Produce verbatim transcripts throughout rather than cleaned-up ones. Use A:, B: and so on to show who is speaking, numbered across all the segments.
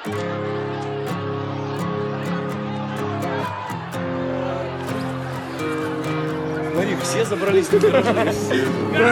A: Смотри, все забрались на гаражи.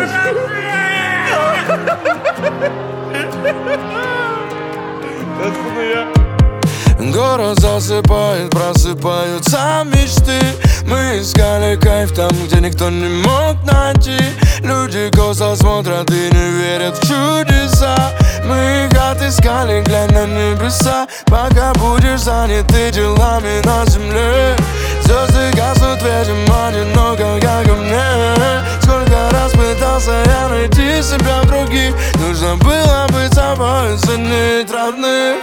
A: Откуда я?
B: Город засыпает, просыпаются мечты. Мы искали кайф там, где никто не мог найти. Люди косо смотрят и не верят в чудеса. Мы их отыскали, глянь на небеса. Пока будешь занят ты делами на земле, звезды гаснут, видимо, одиноко, как и мне. Сколько раз пытался я найти себя в других. Нужно было быть собой, ценить родных.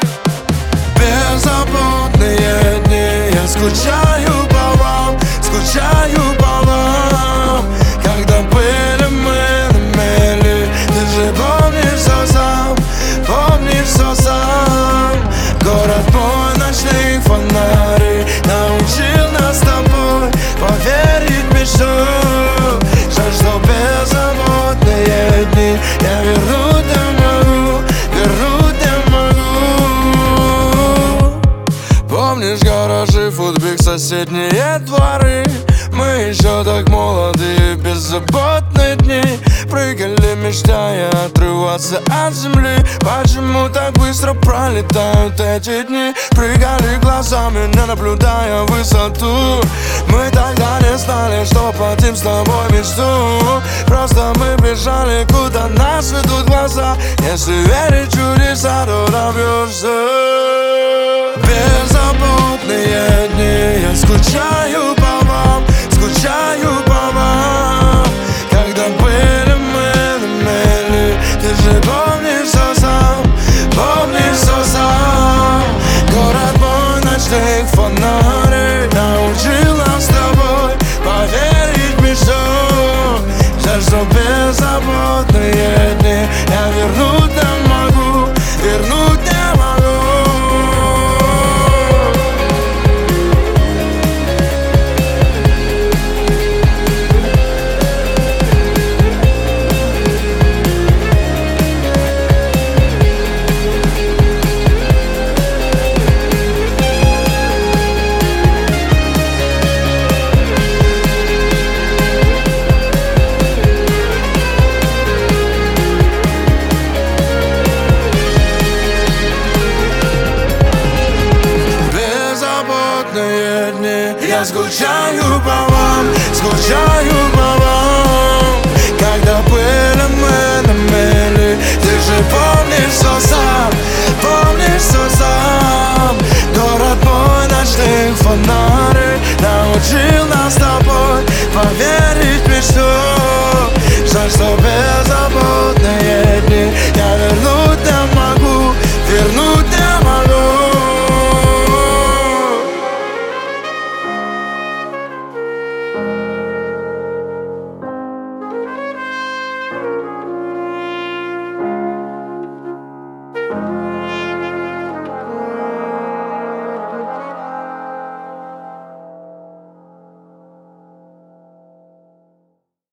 B: Беззаботные дни, я скучаю по вам, скучаю по вам. Когда были мы на мели, ты же помнишь все сам, помнишь все сам. Город мой, ночных фонарей научил нас с тобой поверить в мечту. Жаль, что беззаботные дни я вернуть не могу, вернуть не могу. Помнишь гаражи, футбик, соседние дворы? Мы еще так молоды, беззаботные дни. Прыгали, мечтая отрываться от земли. Почему так быстро пролетают эти дни? Прыгали глазами, не наблюдая высоту. Мы тогда не знали, что платим с тобой мечту. Просто мы бежали, куда нас ведут глаза. Если верить в чудеса, то добьешься. Беззаботные дни, я скучаю по вам, скучаю по вам. Когда были мы на мели, ты же помнишь все сам, помнишь все сам. Город мой, ночных фонарей научил нас с тобой поверить в мечту. Жаль, что беззаботные дни я вернуть не могу, вернуть не могу. Я скучаю по вам, скучаю по вам. Когда были мы на мели, ты же помнишь все сам, помнишь все сам. Город мой, ночных фонарей научил нас с тобой поверить в мечту. Жаль, что беззаботные дни я вернуть не могу, вернуть не могу.
C: Thank you.